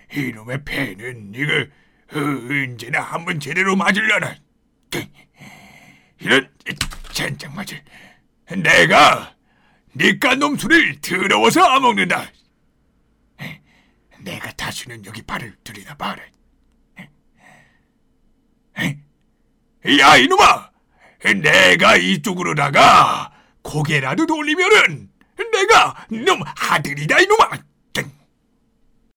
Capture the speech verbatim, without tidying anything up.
이놈의 패는 이거 언제나 한번 제대로 맞으려나. 이런 젠장 맞을. 내가 니깟 놈 술을 더러워서 안 먹는다. 내가 다시는 여기 발을 들이나 봐라. 야 이놈아, 내가 이쪽으로다가 고개라도 돌리면은 내가 놈 아들이다 이놈아.